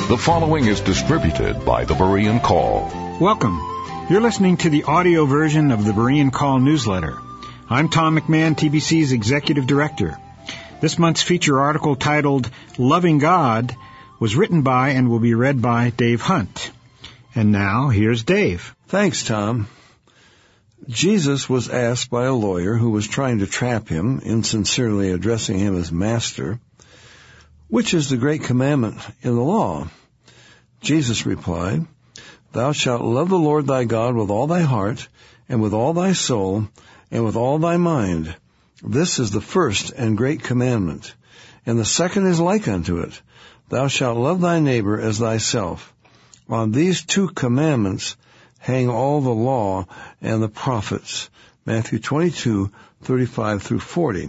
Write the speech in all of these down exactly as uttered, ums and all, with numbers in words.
The following is distributed by the Berean Call. Welcome. You're listening to the audio version of the Berean Call newsletter. I'm Tom McMahon, T B C's Executive Director. This month's feature article, titled Loving God, was written by and will be read by Dave Hunt. And now, here's Dave. Thanks, Tom. Jesus was asked by a lawyer who was trying to trap him, insincerely addressing him as master, which is the great commandment in the law? Jesus replied, Thou shalt love the Lord thy God with all thy heart, and with all thy soul, and with all thy mind. This is the first and great commandment. And the second is like unto it. Thou shalt love thy neighbor as thyself. On these two commandments hang all the law and the prophets. Matthew twenty-two, thirty-five through forty.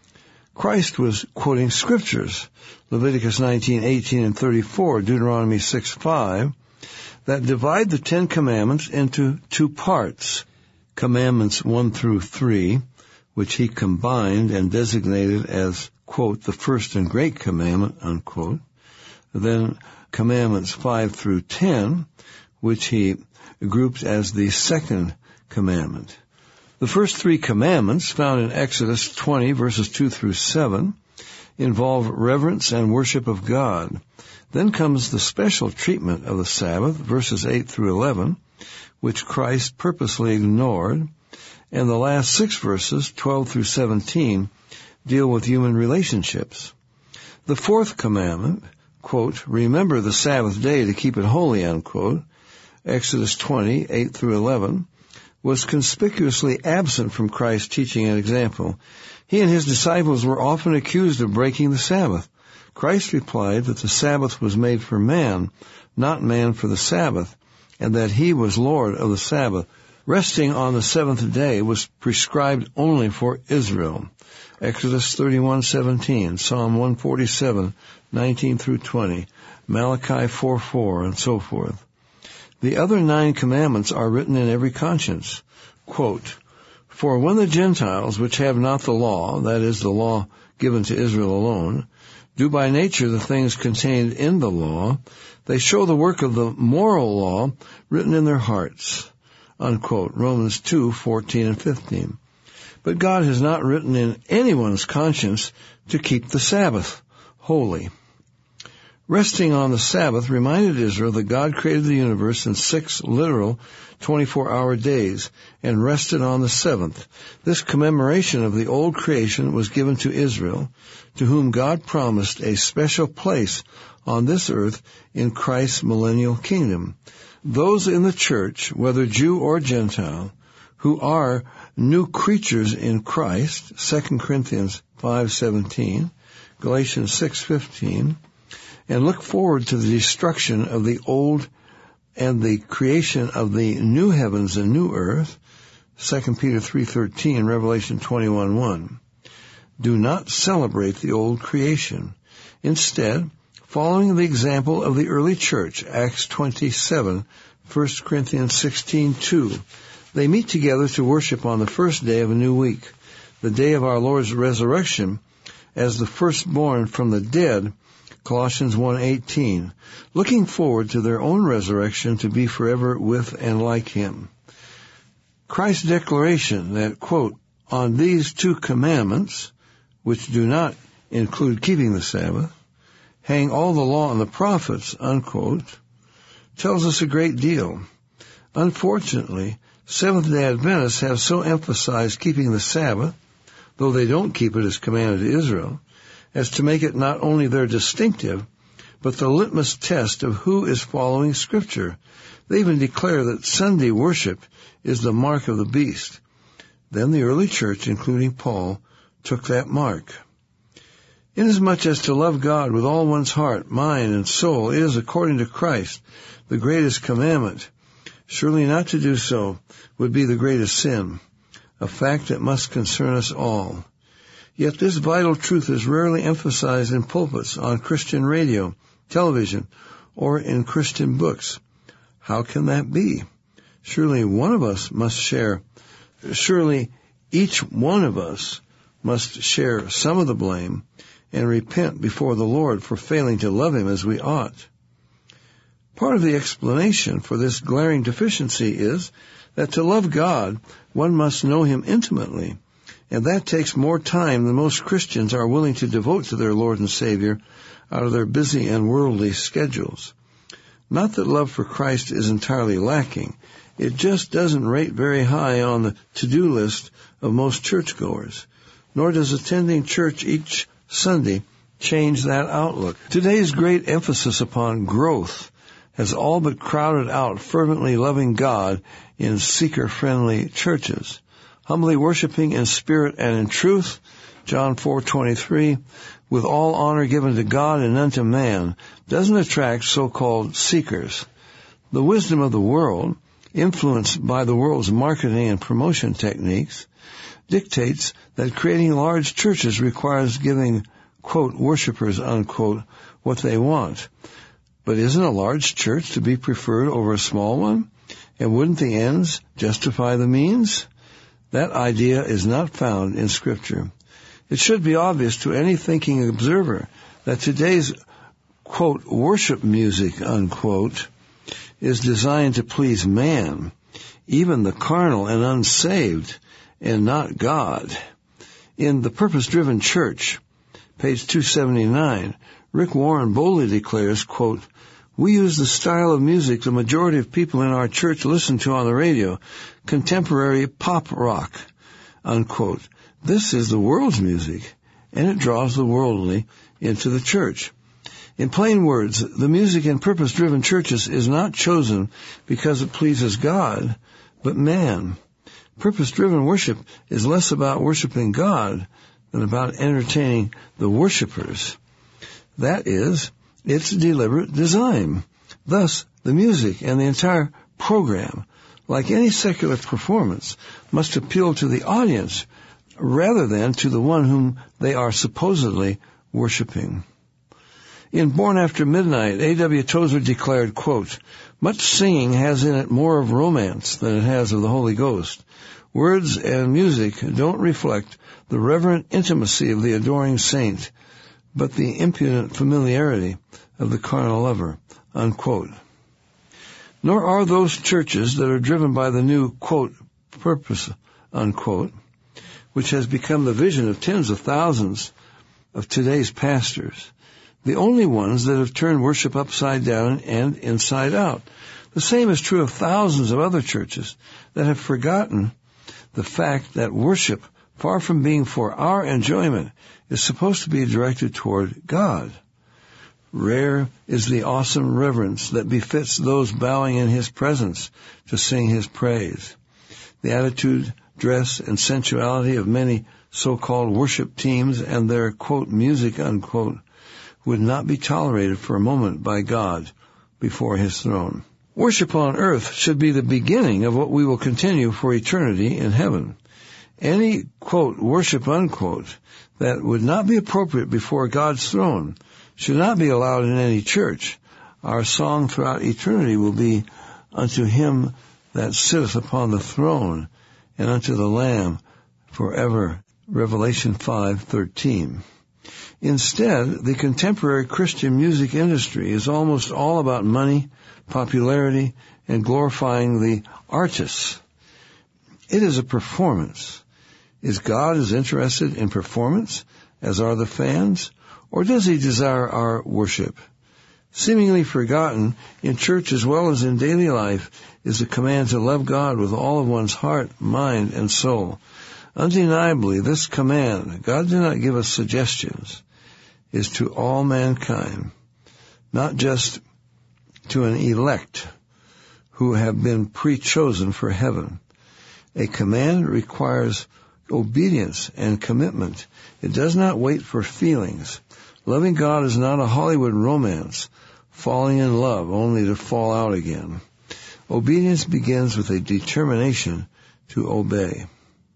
Christ was quoting scriptures, Leviticus nineteen, eighteen, and thirty-four, Deuteronomy six, five, that divide the Ten Commandments into two parts. Commandments one through three, which he combined and designated as, quote, the first and great commandment, unquote. Then Commandments five through ten, which he grouped as the second commandment. The first three commandments, found in Exodus twenty, verses two through seven, involve reverence and worship of God. Then comes the special treatment of the Sabbath, verses eight through eleven, which Christ purposely ignored. And the last six verses, twelve through seventeen, deal with human relationships. The fourth commandment, quote, remember the Sabbath day to keep it holy, unquote, Exodus twenty, eight through eleven, was conspicuously absent from Christ's teaching and example. He and his disciples were often accused of breaking the Sabbath. Christ replied that the Sabbath was made for man, not man for the Sabbath, and that he was Lord of the Sabbath. Resting on the seventh day was prescribed only for Israel. Exodus thirty-one, seventeen, Psalm one forty-seven, nineteen through twenty, Malachi four, four, and so forth. The other nine commandments are written in every conscience. Quote, For when the Gentiles, which have not the law, that is, the law given to Israel alone, do by nature the things contained in the law, they show the work of the moral law written in their hearts. Unquote. Romans two, fourteen and fifteen. But God has not written in anyone's conscience to keep the Sabbath holy. Resting on the Sabbath reminded Israel that God created the universe in six literal twenty-four hour days and rested on the seventh. This commemoration of the old creation was given to Israel, to whom God promised a special place on this earth in Christ's millennial kingdom. Those in the church, whether Jew or Gentile, who are new creatures in Christ, Second Corinthians five, seventeen, Galatians six, fifteen, and look forward to the destruction of the old and the creation of the new heavens and new earth, Second Peter three, thirteen, Revelation twenty-one, one. Do not celebrate the old creation. Instead, following the example of the early church, Acts twenty-seven, First Corinthians sixteen, two, they meet together to worship on the first day of a new week, the day of our Lord's resurrection, as the firstborn from the dead, Colossians one, eighteen, looking forward to their own resurrection to be forever with and like him. Christ's declaration that, quote, on these two commandments, which do not include keeping the Sabbath, hang all the law and the prophets, unquote, tells us a great deal. Unfortunately, Seventh-day Adventists have so emphasized keeping the Sabbath, though they don't keep it as commanded to Israel, as to make it not only their distinctive, but the litmus test of who is following Scripture. They even declare that Sunday worship is the mark of the beast. Then the early church, including Paul, took that mark. Inasmuch as to love God with all one's heart, mind, and soul is, according to Christ, the greatest commandment, surely not to do so would be the greatest sin, a fact that must concern us all. Yet this vital truth is rarely emphasized in pulpits, on Christian radio, television, or in Christian books. How can that be? Surely one of us must share, surely each one of us must share some of the blame and repent before the Lord for failing to love him as we ought. Part of the explanation for this glaring deficiency is that to love God, one must know Him intimately, and that takes more time than most Christians are willing to devote to their Lord and Savior out of their busy and worldly schedules. Not that love for Christ is entirely lacking. It just doesn't rate very high on the to-do list of most churchgoers, nor does attending church each Sunday change that outlook. Today's great emphasis upon growth has all but crowded out fervently loving God in seeker-friendly churches. Humbly worshiping in spirit and in truth, John four twenty-three, with all honor given to God and none to man, doesn't attract so-called seekers. The wisdom of the world, influenced by the world's marketing and promotion techniques, dictates that creating large churches requires giving, quote, worshipers, unquote, what they want. But isn't a large church to be preferred over a small one? And wouldn't the ends justify the means? That idea is not found in Scripture. It should be obvious to any thinking observer that today's, quote, worship music, unquote, is designed to please man, even the carnal and unsaved, and not God. In The Purpose-Driven Church, page two seventy-nine, Rick Warren boldly declares, quote, "We use the style of music the majority of people in our church listen to on the radio, contemporary pop rock," unquote. This is the world's music, and it draws the worldly into the church. In plain words, the music in purpose-driven churches is not chosen because it pleases God, but man. Purpose-driven worship is less about worshiping God than about entertaining the worshipers. That is, its deliberate design. Thus, the music and the entire program, like any secular performance, must appeal to the audience rather than to the one whom they are supposedly worshiping. In Born After Midnight, A W Tozer declared, quote, "Much singing has in it more of romance than it has of the Holy Ghost. Words and music don't reflect the reverent intimacy of the adoring saint, but the impudent familiarity of the carnal lover," unquote. Nor are those churches that are driven by the new, quote, purpose, unquote, which has become the vision of tens of thousands of today's pastors, the only ones that have turned worship upside down and inside out. The same is true of thousands of other churches that have forgotten the fact that worship, far from being for our enjoyment, is supposed to be directed toward God. Rare is the awesome reverence that befits those bowing in His presence to sing His praise. The attitude, dress, and sensuality of many so-called worship teams and their, quote, music, unquote, would not be tolerated for a moment by God before His throne. Worship on earth should be the beginning of what we will continue for eternity in heaven. Any, quote, worship, unquote, that would not be appropriate before God's throne should not be allowed in any church. Our song throughout eternity will be unto Him that sitteth upon the throne and unto the Lamb forever. Revelation five thirteen. Instead, the contemporary Christian music industry is almost all about money, popularity, and glorifying the artists. It is a performance. Is God as interested in performance as are the fans, or does He desire our worship? Seemingly forgotten in church as well as in daily life is the command to love God with all of one's heart, mind, and soul. Undeniably, this command, God did not give us suggestions, is to all mankind, not just to an elect who have been pre-chosen for heaven. A command requires obedience and commitment. It does not wait for feelings. Loving God is not a Hollywood romance, falling in love only to fall out again. Obedience begins with a determination to obey.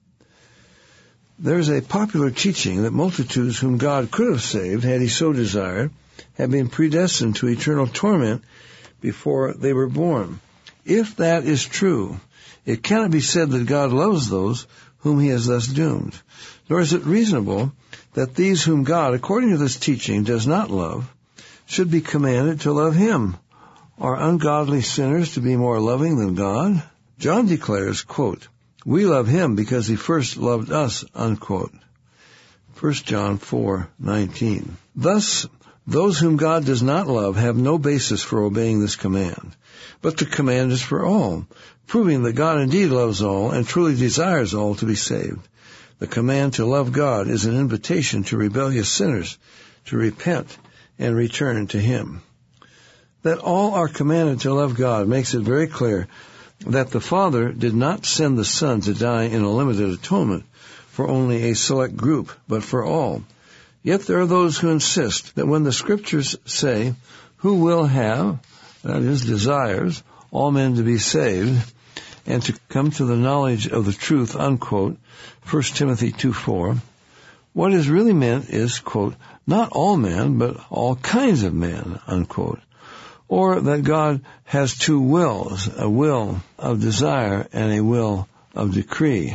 There is a popular teaching that multitudes whom God could have saved, had He so desired, have been predestined to eternal torment before they were born. If that is true, it cannot be said that God loves those whom He has thus doomed. Nor is it reasonable that these whom God, according to this teaching, does not love, should be commanded to love Him Are ungodly sinners to be more loving than God? John declares, quote, we love him because he first loved us, unquote. First John four nineteen. Thus, those whom God does not love have no basis for obeying this command. But the command is for all, proving that God indeed loves all and truly desires all to be saved. The command to love God is an invitation to rebellious sinners to repent and return to him. That all are commanded to love God makes it very clear that the Father did not send the Son to die in a limited atonement for only a select group, but for all. Yet there are those who insist that when the Scriptures say, who will have, that is, desires, all men to be saved, and to come to the knowledge of the truth, unquote, First Timothy two four, what is really meant is, quote, not all men, but all kinds of men, unquote. Or that God has two wills, a will of desire and a will of decree.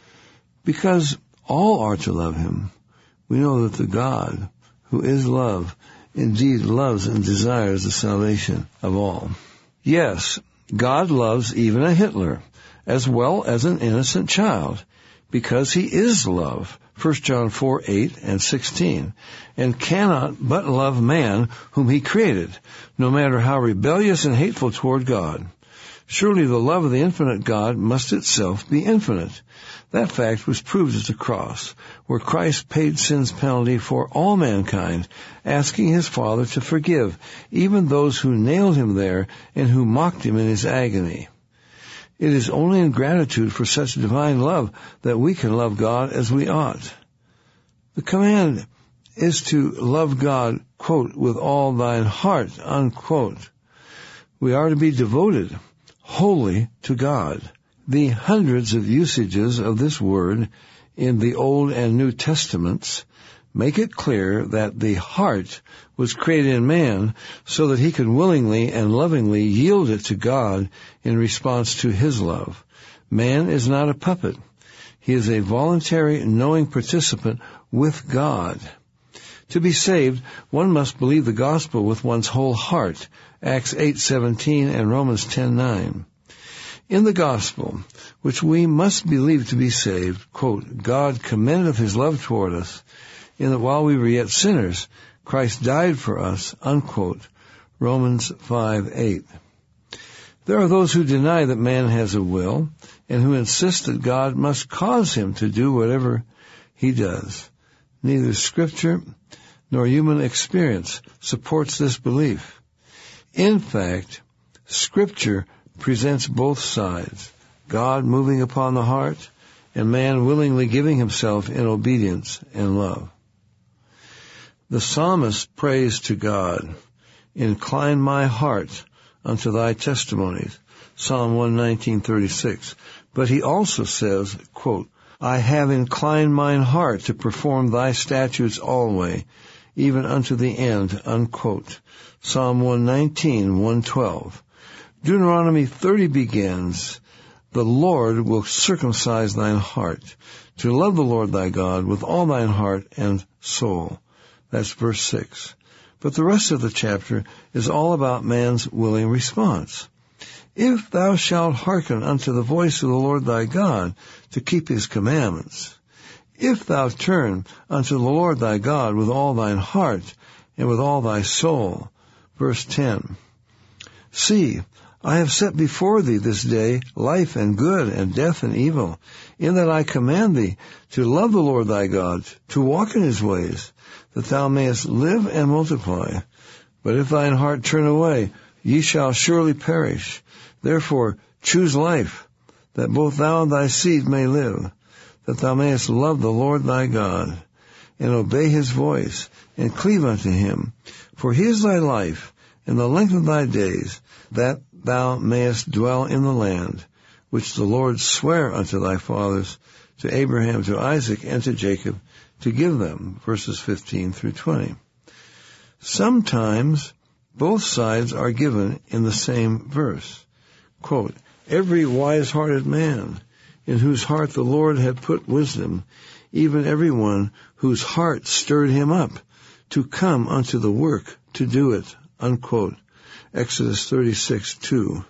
Because all are to love him, we know that the God, who is love, indeed loves and desires the salvation of all. Yes, God loves even a Hitler, as well as an innocent child, because he is love, First John four eight and sixteen, and cannot but love man whom he created, no matter how rebellious and hateful toward God. Surely the love of the infinite God must itself be infinite. That fact was proved at the cross, where Christ paid sin's penalty for all mankind, asking his Father to forgive even those who nailed him there and who mocked him in his agony. It is only in gratitude for such divine love that we can love God as we ought. The command is to love God, quote, with all thine heart, unquote. We are to be devoted wholly to God. The hundreds of usages of this word in the Old and New Testaments make it clear that the heart was created in man so that he could willingly and lovingly yield it to God in response to his love. Man is not a puppet. He is a voluntary, knowing participant with God. To be saved, one must believe the gospel with one's whole heart, Acts eight seventeen and Romans ten nine. In the gospel, which we must believe to be saved, quote, God commendeth his love toward us, in that while we were yet sinners, Christ died for us, unquote, Romans five eight. There are those who deny that man has a will, and who insist that God must cause him to do whatever he does. Neither Scripture nor human experience supports this belief. In fact, Scripture presents both sides, God moving upon the heart, and man willingly giving himself in obedience and love. The psalmist prays to God, incline my heart unto thy testimonies, Psalm one nineteen thirty-six. But he also says, quote, I have inclined mine heart to perform thy statutes alway, even unto the end, unquote, Psalm one nineteen one twelve. Deuteronomy thirty begins, the Lord will circumcise thine heart, to love the Lord thy God with all thine heart and soul. That's verse six. But the rest of the chapter is all about man's willing response. If thou shalt hearken unto the voice of the Lord thy God to keep his commandments, if thou turn unto the Lord thy God with all thine heart and with all thy soul. Verse ten. See, I have set before thee this day life and good and death and evil, in that I command thee to love the Lord thy God, to walk in his ways, that thou mayest live and multiply. But if thine heart turn away, ye shall surely perish. Therefore choose life, that both thou and thy seed may live, that thou mayest love the Lord thy God, and obey his voice, and cleave unto him. For he is thy life, and the length of thy days, that thou mayest dwell in the land, which the Lord sware unto thy fathers, to Abraham, to Isaac, and to Jacob, to give them, verses fifteen through twenty. Sometimes both sides are given in the same verse. Quote, every wise-hearted man, in whose heart the Lord had put wisdom, even every one whose heart stirred him up, to come unto the work to do it, unquote. Exodus thirty-six two.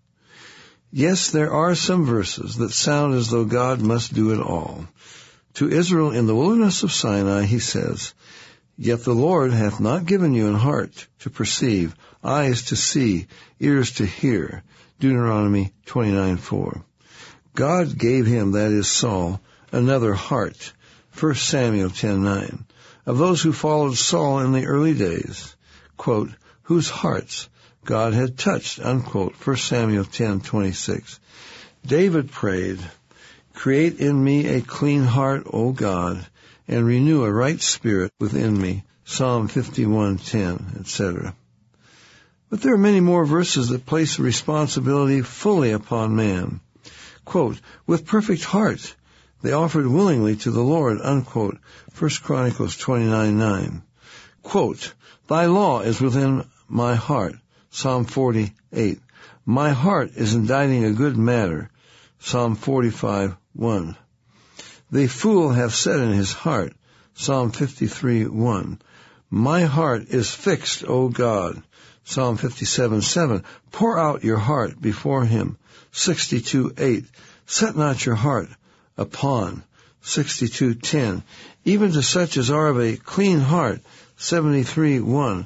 Yes, there are some verses that sound as though God must do it all. To Israel in the wilderness of Sinai he says, Yet the Lord hath not given you an heart to perceive, eyes to see, ears to hear. Deuteronomy twenty-nine four. God gave him, that is Saul, another heart. First Samuel ten nine. Of those who followed Saul in the early days, quote, whose hearts God had touched, unquote. First Samuel ten twenty-six. David prayed, Create in me a clean heart, O God, and renew a right spirit within me. Psalm fifty-one ten, et cetera. But there are many more verses that place the responsibility fully upon man. Quote, with perfect heart they offered willingly to the Lord, unquote. First Chronicles twenty-nine nine. Quote, Thy law is within my heart. Psalm forty-eight. My heart is inditing a good matter. Psalm forty-five one. The fool hath said in his heart. Psalm fifty-three one. My heart is fixed, O God. Psalm fifty-seven seven. Pour out your heart before him. sixty-two eight. Set not your heart upon. sixty-two ten. Even to such as are of a clean heart. seventy-three one.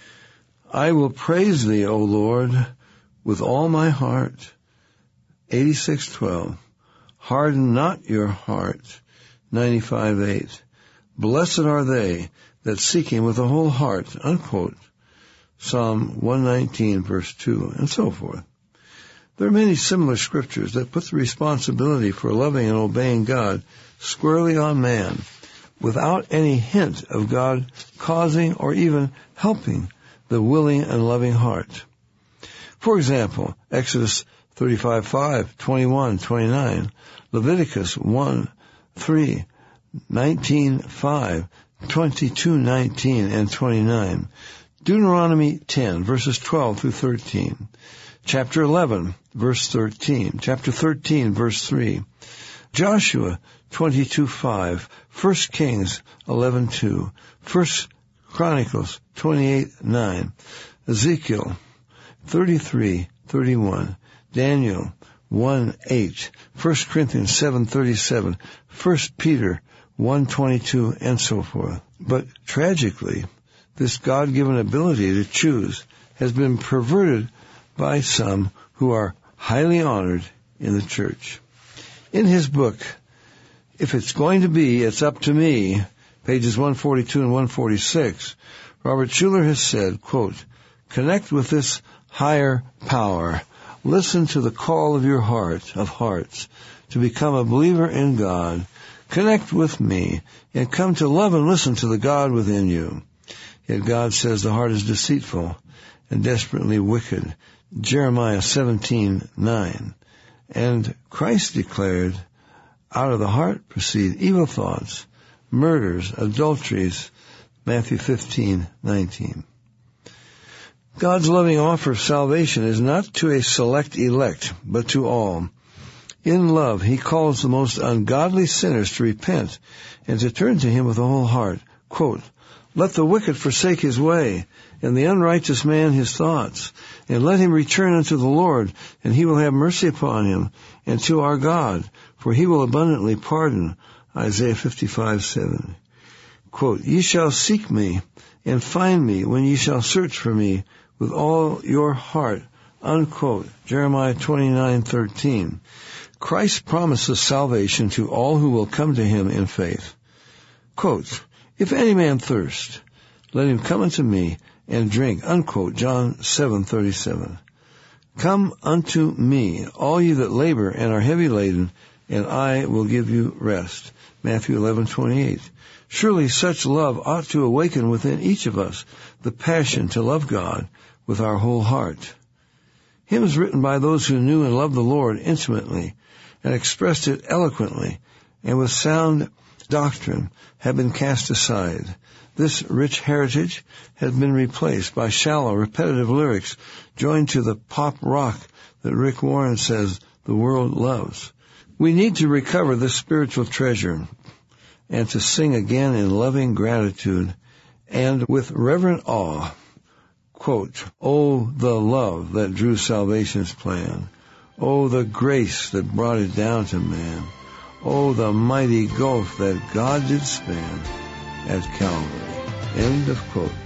I will praise thee, O Lord, with all my heart. eighty-six twelve. Harden not your heart. ninety-five eight. Blessed are they that seek him with a whole heart, unquote. Psalm one nineteen, verse two, and so forth. There are many similar scriptures that put the responsibility for loving and obeying God squarely on man, without any hint of God causing or even helping the willing and loving heart. For example, Exodus thirty-five five, twenty-one, twenty-nine, Leviticus one three, nineteen five, twenty-two nineteen, and twenty-nine, Deuteronomy ten, verses twelve through thirteen, chapter eleven, verse thirteen, chapter thirteen, verse three, Joshua twenty-two five, First Kings eleven two, First Chronicles twenty-eight nine, Ezekiel thirty-three thirty-one, Daniel one eight, First Corinthians seven thirty-seven, First Peter one twenty-two, and so forth. But tragically, this God-given ability to choose has been perverted by some who are highly honored in the church. In his book, If It's Going to Be, It's Up to Me, pages one forty-two and one forty-six, Robert Schuller has said, quote, connect with this higher power. Listen to the call of your heart, of hearts, to become a believer in God. Connect with me and come to love and listen to the God within you. Yet God says the heart is deceitful and desperately wicked. Jeremiah seventeen nine. And Christ declared, out of the heart proceed evil thoughts, murders, adulteries. Matthew fifteen nineteen. God's loving offer of salvation is not to a select elect, but to all. In love, he calls the most ungodly sinners to repent and to turn to him with a whole heart. Quote, let the wicked forsake his way, and the unrighteous man his thoughts, and let him return unto the Lord, and he will have mercy upon him, and to our God, for he will abundantly pardon. Isaiah fifty-five seven. Quote, ye shall seek me, and find me, when ye shall search for me with all your heart, unquote. Jeremiah twenty-nine thirteen. Christ promises salvation to all who will come to him in faith. Quote, if any man thirst, let him come unto me and drink, unquote. John seven thirty-seven. Come unto me, all ye that labor and are heavy laden, and I will give you rest. Matthew eleven twenty-eight. Surely such love ought to awaken within each of us the passion to love God with our whole heart. Hymns written by those who knew and loved the Lord intimately and expressed it eloquently and with sound doctrine have been cast aside. This rich heritage has been replaced by shallow, repetitive lyrics joined to the pop rock that Rick Warren says the world loves. We need to recover this spiritual treasure and to sing again in loving gratitude and with reverent awe, quote, "Oh, the love that drew salvation's plan. Oh, the grace that brought it down to man. Oh, the mighty gulf that God did span at Calvary." End of quote.